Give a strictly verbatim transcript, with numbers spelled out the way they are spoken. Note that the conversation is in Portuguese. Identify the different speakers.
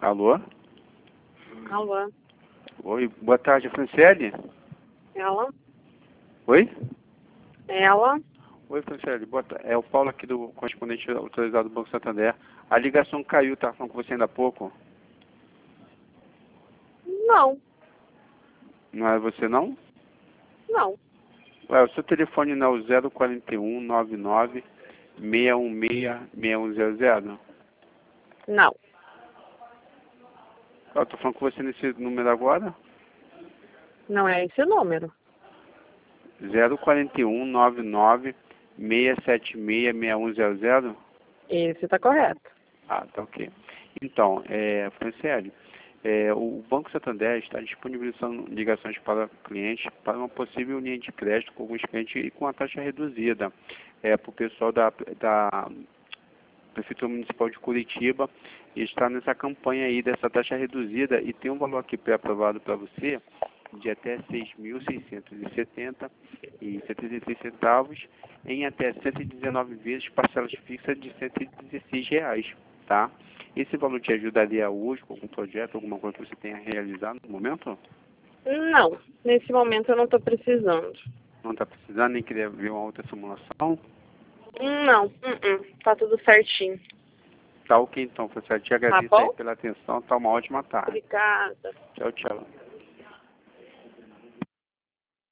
Speaker 1: Alô?
Speaker 2: Alô?
Speaker 1: Oi, boa tarde, Franciele?
Speaker 2: Ela?
Speaker 1: Oi?
Speaker 2: Ela?
Speaker 1: Oi, Franciele, boa tarde. É o Paulo aqui do correspondente autorizado do Banco Santander. A ligação caiu, tá falando com você ainda há pouco.
Speaker 2: Não,
Speaker 1: Não é você não?
Speaker 2: não.
Speaker 1: Ué, o seu telefone não é o zero quatro um nove nove seis um seis seis um zero zero?
Speaker 2: Não.
Speaker 1: Eu tô falando com você nesse número agora?
Speaker 2: Não é esse o número.
Speaker 1: zero quatro um nove nove seis sete seis seis um zero zero?
Speaker 2: Esse tá correto.
Speaker 1: Ah, tá ok. Então, é, Franciele, é, o Banco Santander está disponibilizando ligações para clientes para uma possível linha de crédito com alguns clientes e com a taxa reduzida. É, para o pessoal da, da Prefeitura Municipal de Curitiba e está nessa campanha aí dessa taxa reduzida e tem um valor aqui pré-aprovado para você de até seis mil seiscentos e setenta e setenta e três centavos em até cento e dezenove vezes parcelas fixas de cento e dezesseis reais, tá? Esse valor te ajudaria hoje com algum projeto, alguma coisa que você tenha realizado no momento?
Speaker 2: Não, nesse momento eu não tô precisando.
Speaker 1: Não está precisando, nem queria ver uma outra simulação?
Speaker 2: Não, uh-uh, tá tudo certinho.
Speaker 1: Tá ok então, professor. Te
Speaker 2: Tá
Speaker 1: agradeço aí
Speaker 2: bom?
Speaker 1: pela atenção. Tá uma ótima tarde.
Speaker 2: Obrigada.
Speaker 1: Tchau, tchau.